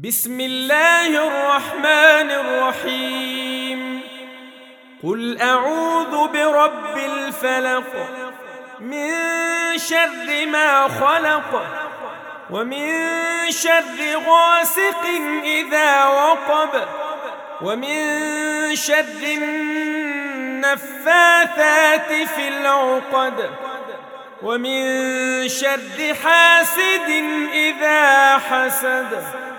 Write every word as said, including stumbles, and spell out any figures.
بسم الله الرحمن الرحيم. قل أعوذ برب الفلق من شر ما خلق ومن شر غاسق إذا وقب ومن شر النفاثات في العقد ومن شر حاسد إذا حسد.